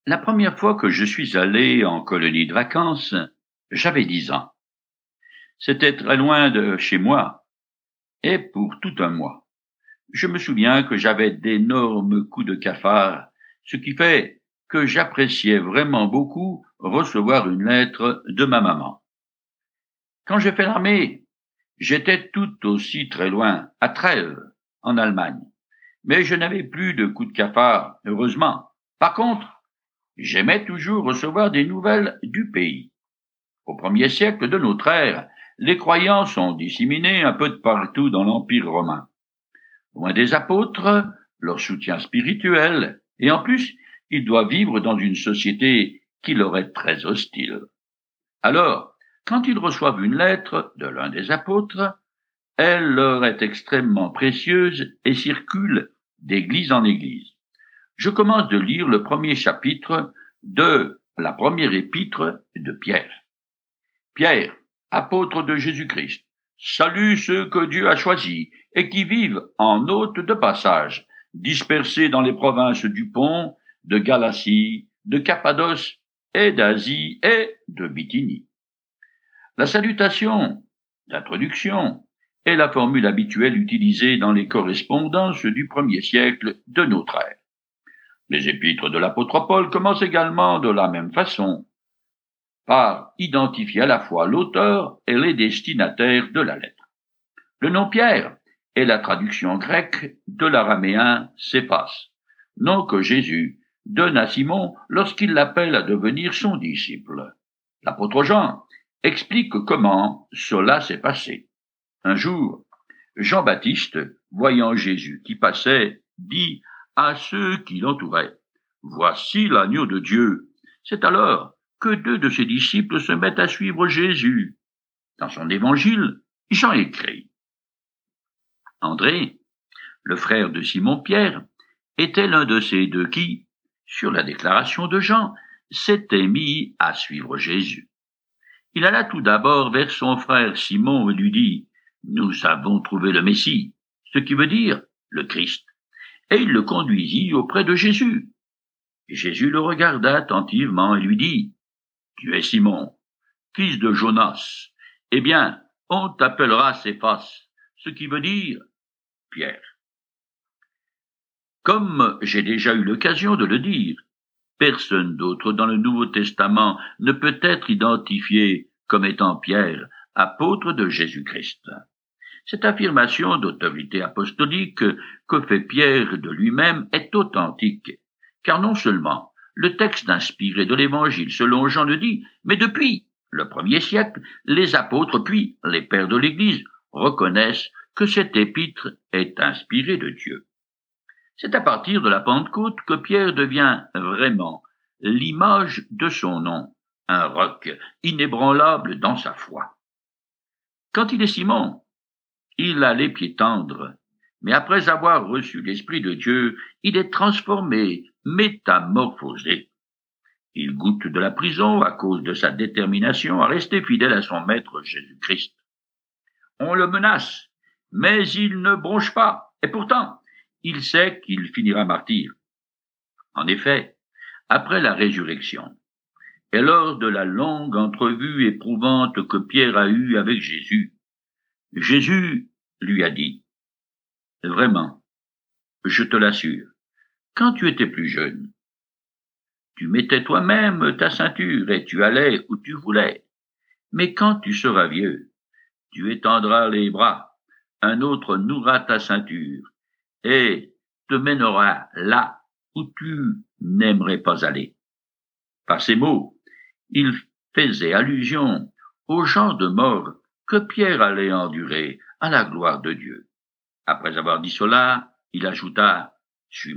La première fois que je suis allé en colonie de vacances, j'avais 10 ans. C'était très loin de chez moi, et pour tout un mois. Je me souviens que j'avais d'énormes coups de cafard, ce qui fait que j'appréciais vraiment beaucoup recevoir une lettre de ma maman. Quand j'ai fait l'armée, j'étais tout aussi très loin, à Trèves, en Allemagne. Mais je n'avais plus de coups de cafard, heureusement. Par contre, j'aimais toujours recevoir des nouvelles du pays. Au premier siècle de notre ère, les croyants sont disséminés un peu de partout dans l'Empire romain. Loin des apôtres, leur soutien spirituel, et en plus, ils doivent vivre dans une société qui leur est très hostile. Alors, quand ils reçoivent une lettre de l'un des apôtres, elle leur est extrêmement précieuse et circule d'église en église. Je commence de lire le premier chapitre de la première épître de Pierre. Pierre, apôtre de Jésus-Christ, salue ceux que Dieu a choisis et qui vivent en hôtes de passage, dispersés dans les provinces du Pont, de Galatie, de Cappadoce et d'Asie et de Bithynie. La salutation d'introduction est la formule habituelle utilisée dans les correspondances du premier siècle de notre ère. Les épîtres de l'apôtre Paul commencent également de la même façon, par identifier à la fois l'auteur et les destinataires de la lettre. Le nom Pierre est la traduction grecque de l'araméen Céphas, nom que Jésus donne à Simon lorsqu'il l'appelle à devenir son disciple. L'apôtre Jean explique comment cela s'est passé. Un jour, Jean-Baptiste, voyant Jésus qui passait, dit à ceux qui l'entouraient, « Voici l'agneau de Dieu ». C'est alors que 2 de ses disciples se mettent à suivre Jésus. Dans son évangile, Jean écrit. André, le frère de Simon-Pierre, était l'un de ces 2 qui, sur la déclaration de Jean, s'était mis à suivre Jésus. Il alla tout d'abord vers son frère Simon et lui dit, « Nous avons trouvé le Messie », ce qui veut dire le Christ. Et il le conduisit auprès de Jésus. Et Jésus le regarda attentivement et lui dit, « Tu es Simon, fils de Jonas. Eh bien, on t'appellera Céphas, ce qui veut dire Pierre. » Comme j'ai déjà eu l'occasion de le dire, personne d'autre dans le Nouveau Testament ne peut être identifié comme étant Pierre, apôtre de Jésus-Christ. Cette affirmation d'autorité apostolique que fait Pierre de lui-même est authentique, car non seulement le texte inspiré de l'Évangile selon Jean le dit, mais depuis le premier siècle, les apôtres puis les pères de l'Église reconnaissent que cet épître est inspiré de Dieu. C'est à partir de la Pentecôte que Pierre devient vraiment l'image de son nom, un roc inébranlable dans sa foi. Quand il est Simon, il a les pieds tendres, mais après avoir reçu l'Esprit de Dieu, il est transformé, métamorphosé. Il goûte de la prison à cause de sa détermination à rester fidèle à son maître Jésus-Christ. On le menace, mais il ne bronche pas, et pourtant, il sait qu'il finira martyr. En effet, après la résurrection, et lors de la longue entrevue éprouvante que Pierre a eue avec Jésus, Jésus lui a dit, « Vraiment, je te l'assure, quand tu étais plus jeune, tu mettais toi-même ta ceinture et tu allais où tu voulais. Mais quand tu seras vieux, tu étendras les bras, un autre nouera ta ceinture et te mènera là où tu n'aimerais pas aller. » Par ces mots, il faisait allusion au genre de mort que Pierre allait endurer à la gloire de Dieu. Après avoir dit cela, il ajouta, « Suis-moi. »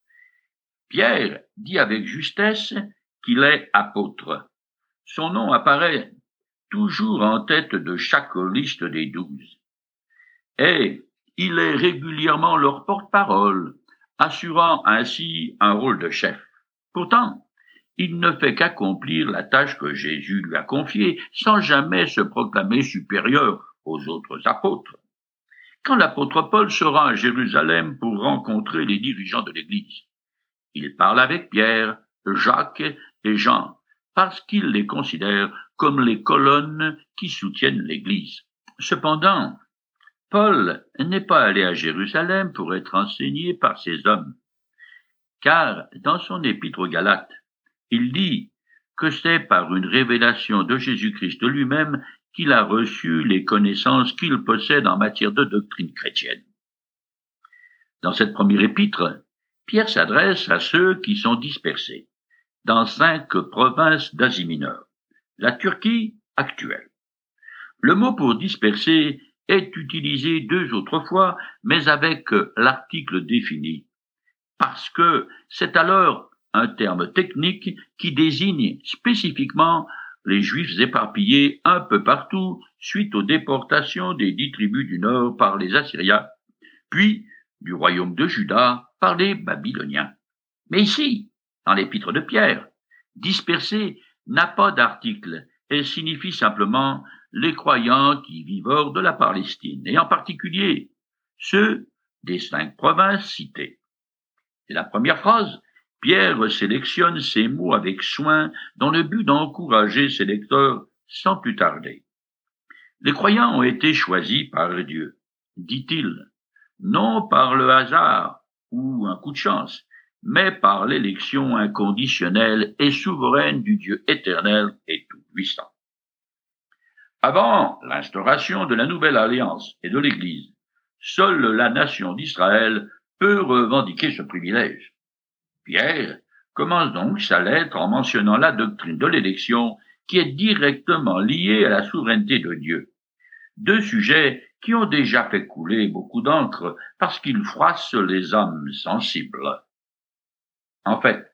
Pierre dit avec justesse qu'il est apôtre. Son nom apparaît toujours en tête de chaque liste des 12. Et il est régulièrement leur porte-parole, assurant ainsi un rôle de chef. Pourtant, il ne fait qu'accomplir la tâche que Jésus lui a confiée sans jamais se proclamer supérieur aux autres apôtres. Quand l'apôtre Paul se rend à Jérusalem pour rencontrer les dirigeants de l'Église, il parle avec Pierre Jacques et Jean, parce qu'il les considère comme les colonnes qui soutiennent l'Église. Cependant, Paul n'est pas allé à Jérusalem pour être enseigné par ces hommes, car dans son épître aux Galates, il dit que c'est par une révélation de Jésus-Christ lui-même qu'il a reçu les connaissances qu'il possède en matière de doctrine chrétienne. Dans cette première épître, Pierre s'adresse à ceux qui sont dispersés dans 5 provinces d'Asie mineure, la Turquie actuelle. Le mot pour disperser est utilisé 2 autres fois, mais avec l'article défini, parce que c'est alors un terme technique qui désigne spécifiquement les Juifs éparpillés un peu partout suite aux déportations des 10 tribus du Nord par les Assyriens, puis du royaume de Juda par les Babyloniens. Mais ici, dans l'épître de Pierre, disperser n'a pas d'article, elle signifie simplement les croyants qui vivent hors de la Palestine, et en particulier ceux des 5 provinces citées. Et la première phrase, Pierre sélectionne ces mots avec soin dans le but d'encourager ses lecteurs sans plus tarder. Les croyants ont été choisis par Dieu, dit-il, non par le hasard ou un coup de chance, mais par l'élection inconditionnelle et souveraine du Dieu éternel et tout-puissant. Avant l'instauration de la nouvelle alliance et de l'Église, seule la nation d'Israël peut revendiquer ce privilège. Pierre commence donc sa lettre en mentionnant la doctrine de l'élection qui est directement liée à la souveraineté de Dieu. 2 sujets qui ont déjà fait couler beaucoup d'encre parce qu'ils froissent les âmes sensibles. En fait,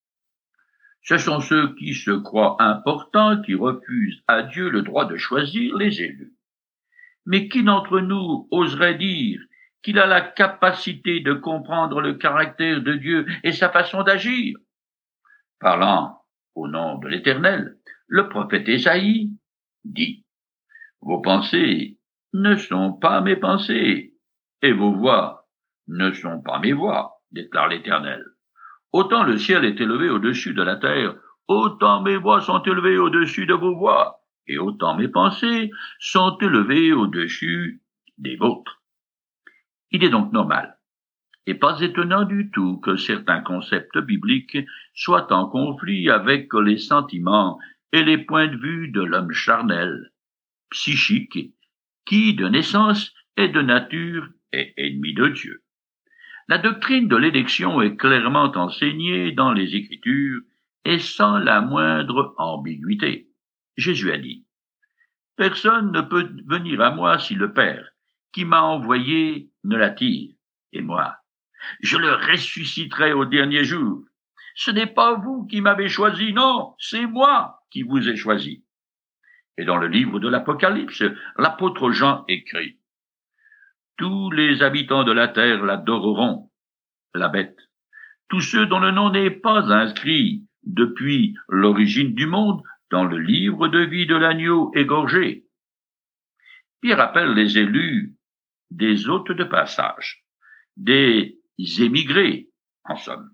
ce sont ceux qui se croient importants qui refusent à Dieu le droit de choisir les élus. Mais qui d'entre nous oserait dire qu'il a la capacité de comprendre le caractère de Dieu et sa façon d'agir? Parlant au nom de l'Éternel, le prophète Ésaïe dit « Vos pensées ne sont pas mes pensées, et vos voix ne sont pas mes voix, déclare l'Éternel. Autant le ciel est élevé au-dessus de la terre, autant mes voix sont élevées au-dessus de vos voix, et autant mes pensées sont élevées au-dessus des vôtres. » Il est donc normal, et pas étonnant du tout, que certains concepts bibliques soient en conflit avec les sentiments et les points de vue de l'homme charnel, psychique, qui, de naissance et de nature, est ennemi de Dieu. La doctrine de l'élection est clairement enseignée dans les Écritures et sans la moindre ambiguïté. Jésus a dit « Personne ne peut venir à moi si le Père, qui m'a envoyé, ne l'attire, et moi, je le ressusciterai au dernier jour. Ce n'est pas vous qui m'avez choisi, non, c'est moi qui vous ai choisi. » Et dans le livre de l'Apocalypse, l'apôtre Jean écrit « Tous les habitants de la terre l'adoreront, la bête. Tous ceux dont le nom n'est pas inscrit depuis l'origine du monde dans le livre de vie de l'agneau égorgé. » Pierre appelle les élus des hôtes de passage, des émigrés, en somme.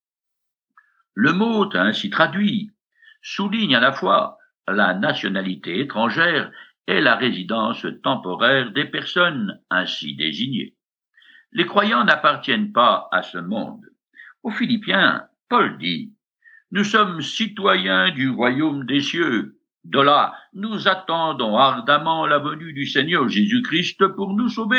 Le mot ainsi traduit souligne à la fois la nationalité étrangère et la résidence temporaire des personnes ainsi désignées. Les croyants n'appartiennent pas à ce monde. Aux Philippiens, Paul dit « Nous sommes citoyens du royaume des cieux. De là, nous attendons ardemment la venue du Seigneur Jésus-Christ pour nous sauver. »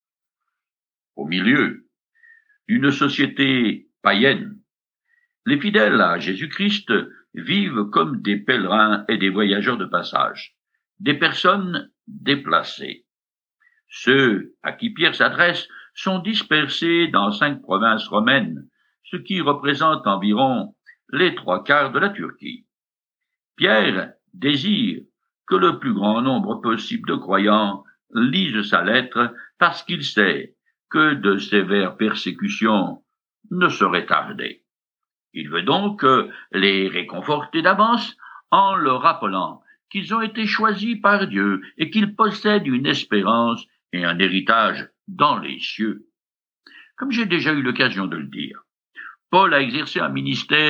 Au milieu d'une société païenne, les fidèles à Jésus-Christ vivent comme des pèlerins et des voyageurs de passage, des personnes déplacées. Ceux à qui Pierre s'adresse sont dispersés dans 5 provinces romaines, ce qui représente environ les 3/4 de la Turquie. Pierre désire que le plus grand nombre possible de croyants lisent sa lettre parce qu'il sait que de sévères persécutions ne sauraient tarder. Il veut donc les réconforter d'avance en leur rappelant qu'ils ont été choisis par Dieu et qu'ils possèdent une espérance et un héritage dans les cieux. Comme j'ai déjà eu l'occasion de le dire, Paul a exercé un ministère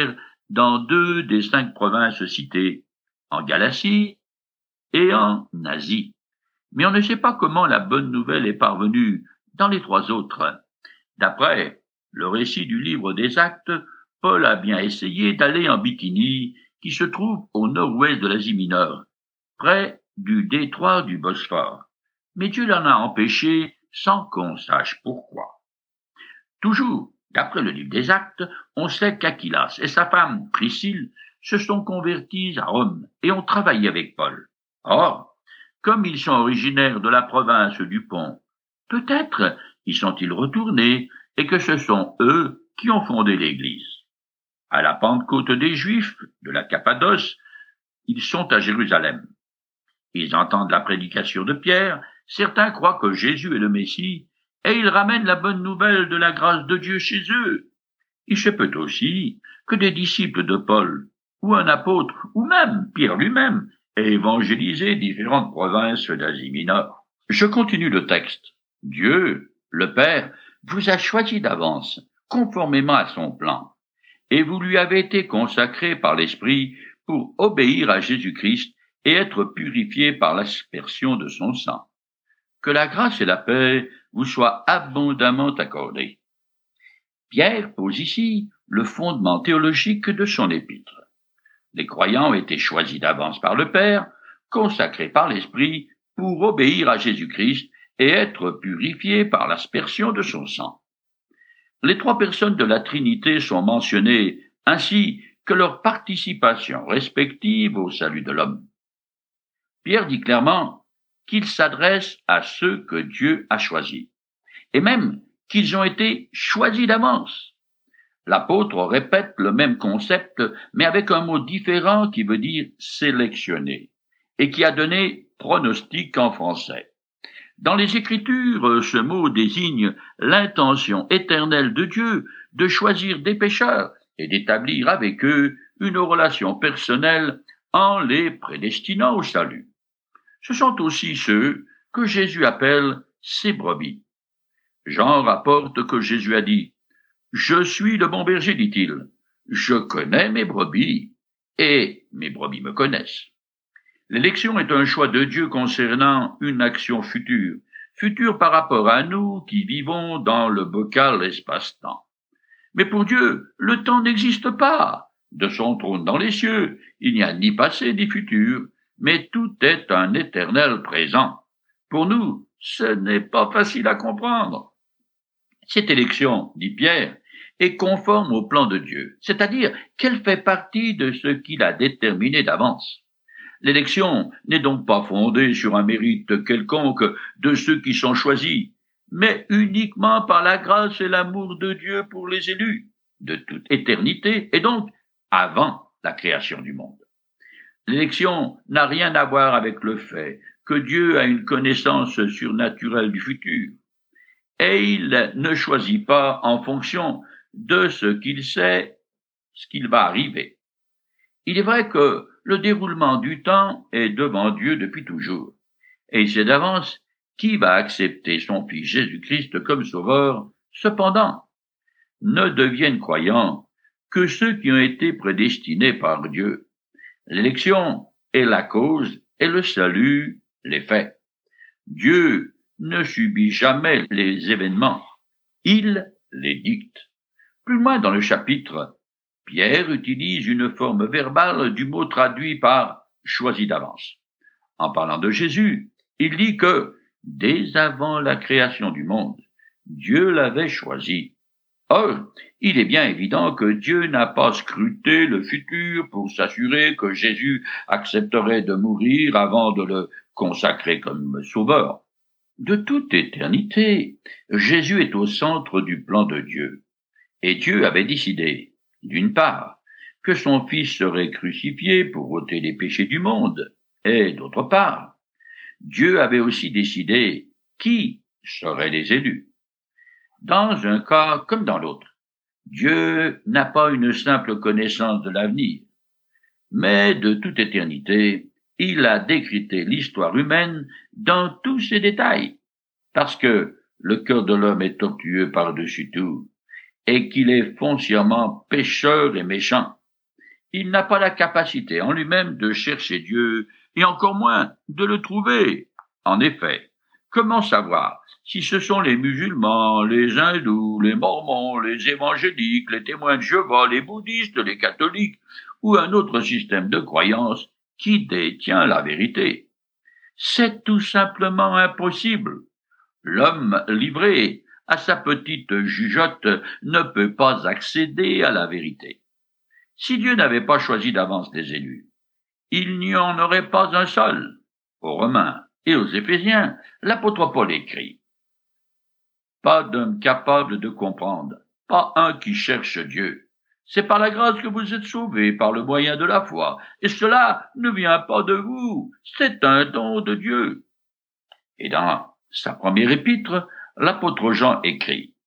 dans 2 des 5 provinces citées, en Galatie et en Asie. Mais on ne sait pas comment la bonne nouvelle est parvenue dans les 3 autres. D'après le récit du livre des Actes, Paul a bien essayé d'aller en Bithynie, qui se trouve au nord-ouest de l'Asie mineure, près du détroit du Bosphore. Mais Dieu l'en a empêché sans qu'on sache pourquoi. Toujours, d'après le livre des Actes, on sait qu'Aquilas et sa femme Priscille se sont convertis à Rome et ont travaillé avec Paul. Or, comme ils sont originaires de la province du Pont, peut-être y sont-ils retournés et que ce sont eux qui ont fondé l'Église. À la Pentecôte des Juifs de la Cappadoce, ils sont à Jérusalem. Ils entendent la prédication de Pierre, certains croient que Jésus est le Messie, et ils ramènent la bonne nouvelle de la grâce de Dieu chez eux. Il se peut aussi que des disciples de Paul, ou un apôtre, ou même Pierre lui-même, aient évangélisé différentes provinces d'Asie mineure. Je continue le texte. Dieu, le Père, vous a choisi d'avance, conformément à son plan, et vous lui avez été consacrés par l'Esprit pour obéir à Jésus-Christ et être purifiés par l'aspersion de son sang. Que la grâce et la paix vous soient abondamment accordées. Pierre pose ici le fondement théologique de son épître. Les croyants ont été choisis d'avance par le Père, consacrés par l'Esprit pour obéir à Jésus-Christ et être purifiés par l'aspersion de son sang. Les 3 personnes de la Trinité sont mentionnées ainsi que leur participation respective au salut de l'homme. Pierre dit clairement qu'il s'adresse à ceux que Dieu a choisis, et même qu'ils ont été choisis d'avance. L'apôtre répète le même concept, mais avec un mot différent qui veut dire sélectionner, et qui a donné pronostic en français. Dans les Écritures, ce mot désigne l'intention éternelle de Dieu de choisir des pécheurs et d'établir avec eux une relation personnelle en les prédestinant au salut. Ce sont aussi ceux que Jésus appelle ses brebis. Jean rapporte que Jésus a dit « Je suis le bon berger, dit-il. Je connais mes brebis, et mes brebis me connaissent. » L'élection est un choix de Dieu concernant une action future, future par rapport à nous qui vivons dans le bocal espace-temps. Mais pour Dieu, le temps n'existe pas. De son trône dans les cieux, il n'y a ni passé ni futur, mais tout est un éternel présent. Pour nous, ce n'est pas facile à comprendre. Cette élection, dit Pierre, est conforme au plan de Dieu, c'est-à-dire qu'elle fait partie de ce qu'il a déterminé d'avance. L'élection n'est donc pas fondée sur un mérite quelconque de ceux qui sont choisis, mais uniquement par la grâce et l'amour de Dieu pour les élus, de toute éternité, et donc avant la création du monde. L'élection n'a rien à voir avec le fait que Dieu a une connaissance surnaturelle du futur, et il ne choisit pas en fonction de ce qu'il sait, ce qu'il va arriver. Il est vrai que le déroulement du temps est devant Dieu depuis toujours, et il sait d'avance qui va accepter son Fils Jésus-Christ comme sauveur. Cependant, ne deviennent croyants que ceux qui ont été prédestinés par Dieu. L'élection est la cause et le salut les faits. Dieu ne subit jamais les événements, il les dicte. Plus loin dans le chapitre, Pierre utilise une forme verbale du mot traduit par « choisi d'avance ». En parlant de Jésus, il dit que, dès avant la création du monde, Dieu l'avait choisi. Or, il est bien évident que Dieu n'a pas scruté le futur pour s'assurer que Jésus accepterait de mourir avant de le consacrer comme sauveur. De toute éternité, Jésus est au centre du plan de Dieu. Et Dieu avait décidé, d'une part, que son Fils serait crucifié pour ôter les péchés du monde, et d'autre part, Dieu avait aussi décidé qui seraient les élus. Dans un cas comme dans l'autre, Dieu n'a pas une simple connaissance de l'avenir, mais de toute éternité, il a décrété l'histoire humaine dans tous ses détails, parce que le cœur de l'homme est tortueux par-dessus tout, et qu'il est foncièrement pécheur et méchant. il n'a pas la capacité en lui-même de chercher Dieu, et encore moins de le trouver. En effet, comment savoir si ce sont les musulmans, les hindous, les mormons, les évangéliques, les témoins de Jéhovah, les bouddhistes, les catholiques, ou un autre système de croyance qui détient la vérité? C'est tout simplement impossible. L'homme livré à sa petite jugeote ne peut pas accéder à la vérité. Si Dieu n'avait pas choisi d'avance des élus, il n'y en aurait pas un seul. Aux Romains et aux Éphésiens, l'apôtre Paul écrit: pas d'homme capable de comprendre, pas un qui cherche Dieu. C'est par la grâce que vous êtes sauvés, par le moyen de la foi, et cela ne vient pas de vous, c'est un don de Dieu. Et dans sa première épître, l'apôtre Jean écrit: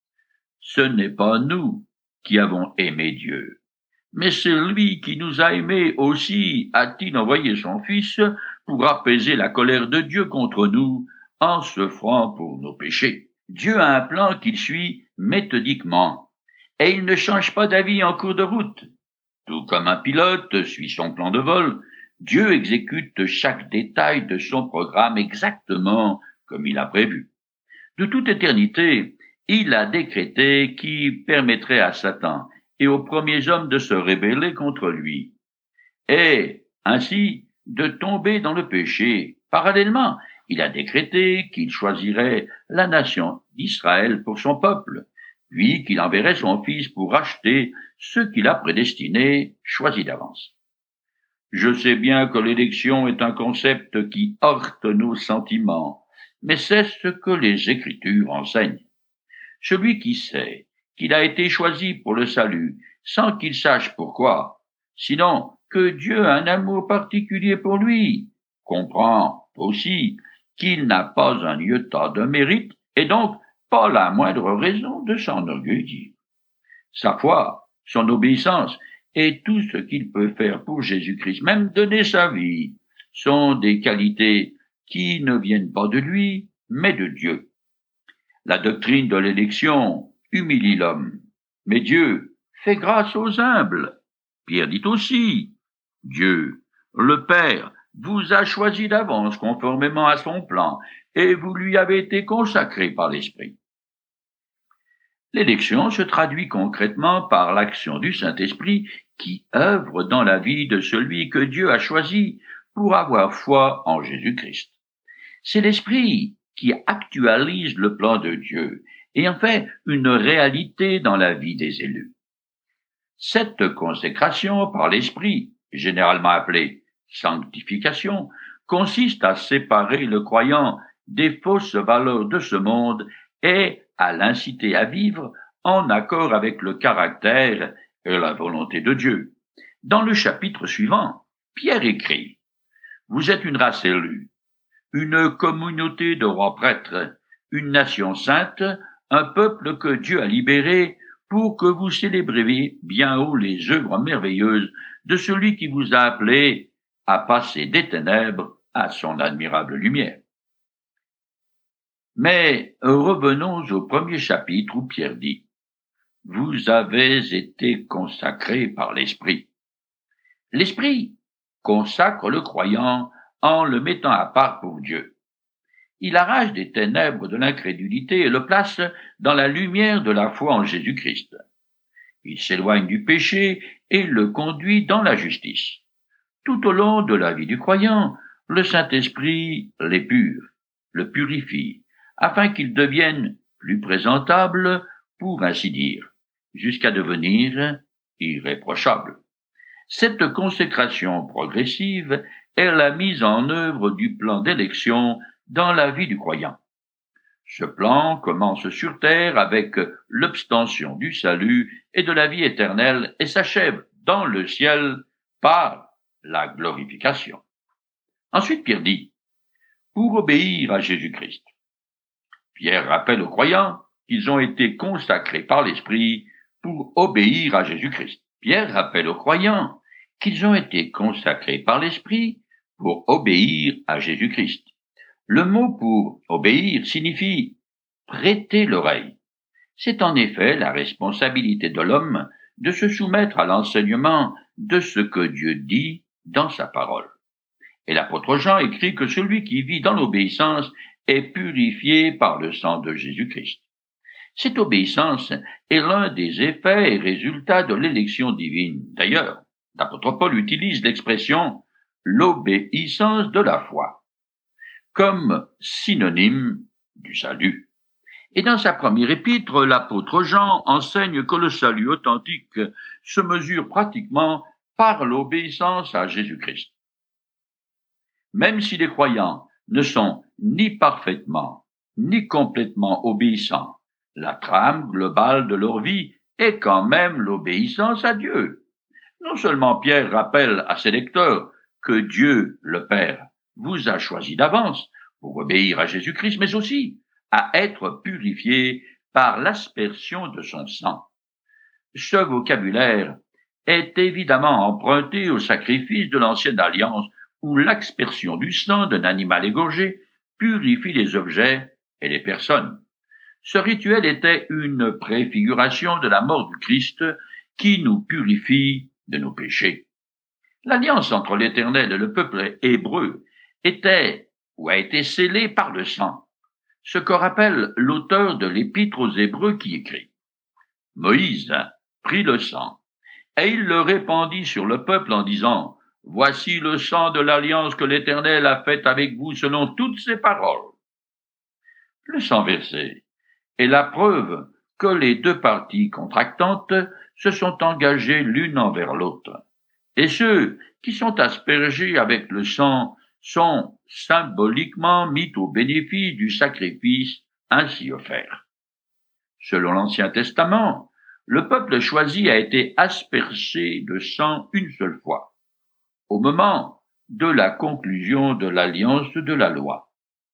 ce n'est pas nous qui avons aimé Dieu, mais c'est lui qui nous a aimés aussi a-t-il envoyé son Fils pour apaiser la colère de Dieu contre nous en s'offrant pour nos péchés. Dieu a un plan qu'il suit méthodiquement, et il ne change pas d'avis en cours de route. Tout comme un pilote suit son plan de vol, Dieu exécute chaque détail de son programme exactement comme il a prévu. De toute éternité, il a décrété qui permettrait à Satan et aux premiers hommes de se rebeller contre lui, et ainsi de tomber dans le péché. Parallèlement, il a décrété qu'il choisirait la nation d'Israël pour son peuple, puis qu'il enverrait son Fils pour racheter ceux qu'il a prédestinés, choisis d'avance. Je sais bien que l'élection est un concept qui heurte nos sentiments, mais c'est ce que les Écritures enseignent. Celui qui sait qu'il a été choisi pour le salut, sans qu'il sache pourquoi, sinon que Dieu a un amour particulier pour lui, comprend aussi qu'il n'a pas un iota de mérite et donc pas la moindre raison de s'enorgueillir. Sa foi, son obéissance et tout ce qu'il peut faire pour Jésus-Christ, même donner sa vie, sont des qualités qui ne viennent pas de lui, mais de Dieu. La doctrine de l'élection humilie l'homme, mais Dieu fait grâce aux humbles. Pierre dit aussi: Dieu, le Père, vous a choisi d'avance conformément à son plan, et vous lui avez été consacrés par l'Esprit. L'élection se traduit concrètement par l'action du Saint-Esprit qui œuvre dans la vie de celui que Dieu a choisi pour avoir foi en Jésus-Christ. C'est l'Esprit qui actualise le plan de Dieu et en fait une réalité dans la vie des élus. Cette consécration par l'Esprit, généralement appelée sanctification, consiste à séparer le croyant des fausses valeurs de ce monde et à l'inciter à vivre en accord avec le caractère et la volonté de Dieu. Dans le chapitre suivant, Pierre écrit: vous êtes une race élue, une communauté de rois prêtres, une nation sainte, un peuple que Dieu a libéré pour que vous célébriez bien haut les œuvres merveilleuses de celui qui vous a appelé à passer des ténèbres à son admirable lumière. Mais revenons au premier chapitre où Pierre dit: vous avez été consacrés par l'Esprit. L'Esprit consacre le croyant en le mettant à part pour Dieu. Il arrache des ténèbres de l'incrédulité et le place dans la lumière de la foi en Jésus-Christ. Il s'éloigne du péché et le conduit dans la justice. Tout au long de la vie du croyant, le Saint-Esprit l'épure, le purifie, afin qu'il devienne plus présentable, pour ainsi dire, jusqu'à devenir irréprochable. Cette consécration progressive est la mise en œuvre du plan d'élection dans la vie du croyant. Ce plan commence sur terre avec l'obtention du salut et de la vie éternelle et s'achève dans le ciel par la glorification. Ensuite, Pierre dit: pour obéir à Jésus-Christ. Pierre rappelle aux croyants qu'ils ont été consacrés par l'Esprit pour obéir à Jésus-Christ. Pierre rappelle aux croyants qu'ils ont été consacrés par l'Esprit pour obéir à Jésus-Christ. Le mot pour obéir signifie prêter l'oreille. C'est en effet la responsabilité de l'homme de se soumettre à l'enseignement de ce que Dieu dit dans sa parole. Et l'apôtre Jean écrit que celui qui vit dans l'obéissance est purifié par le sang de Jésus-Christ. Cette obéissance est l'un des effets et résultats de l'élection divine. D'ailleurs, l'apôtre Paul utilise l'expression « l'obéissance de la foi » comme synonyme du salut. Et dans sa première épître, l'apôtre Jean enseigne que le salut authentique se mesure pratiquement par l'obéissance à Jésus-Christ. Même si les croyants ne sont ni parfaitement, ni complètement obéissants, la trame globale de leur vie est quand même l'obéissance à Dieu. Non seulement Pierre rappelle à ses lecteurs que Dieu, le Père, vous a choisi d'avance pour obéir à Jésus-Christ, mais aussi à être purifié par l'aspersion de son sang. Ce vocabulaire est évidemment emprunté au sacrifice de l'ancienne alliance où l'aspersion du sang d'un animal égorgé purifie les objets et les personnes. Ce rituel était une préfiguration de la mort du Christ qui nous purifie de nos péchés. L'alliance entre l'Éternel et le peuple hébreu était ou a été scellée par le sang, ce que rappelle l'auteur de l'Épître aux Hébreux qui écrit « Moïse prit le sang, et il le répandit sur le peuple en disant « Voici le sang de l'alliance que l'Éternel a faite avec vous selon toutes ses paroles. » Le sang versé est la preuve que les deux parties contractantes se sont engagées l'une envers l'autre, et ceux qui sont aspergés avec le sang sont symboliquement mis au bénéfice du sacrifice ainsi offert. Selon l'Ancien Testament, le peuple choisi a été aspergé de sang une seule fois, au moment de la conclusion de l'alliance de la loi.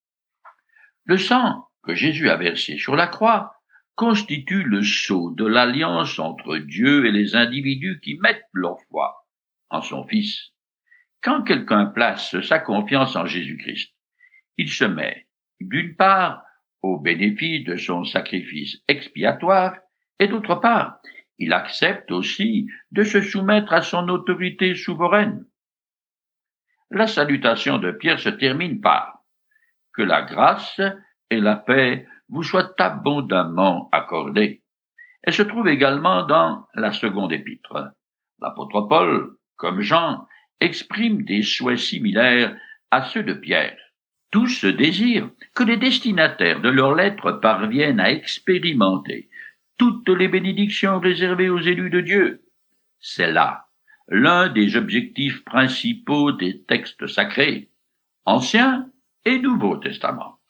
Le sang que Jésus a versé sur la croix constitue le sceau de l'alliance entre Dieu et les individus qui mettent leur foi en son Fils. Quand quelqu'un place sa confiance en Jésus-Christ, il se met, d'une part, au bénéfice de son sacrifice expiatoire, et d'autre part, il accepte aussi de se soumettre à son autorité souveraine. La salutation de Pierre se termine par « Que la grâce et la paix vous soient abondamment accordées ». Elle se trouve également dans la seconde épître. L'apôtre Paul, comme Jean, exprime des souhaits similaires à ceux de Pierre. Tous désirent que les destinataires de leurs lettres parviennent à expérimenter toutes les bénédictions réservées aux élus de Dieu. C'est là l'un des objectifs principaux des textes sacrés, Ancien et Nouveau Testament.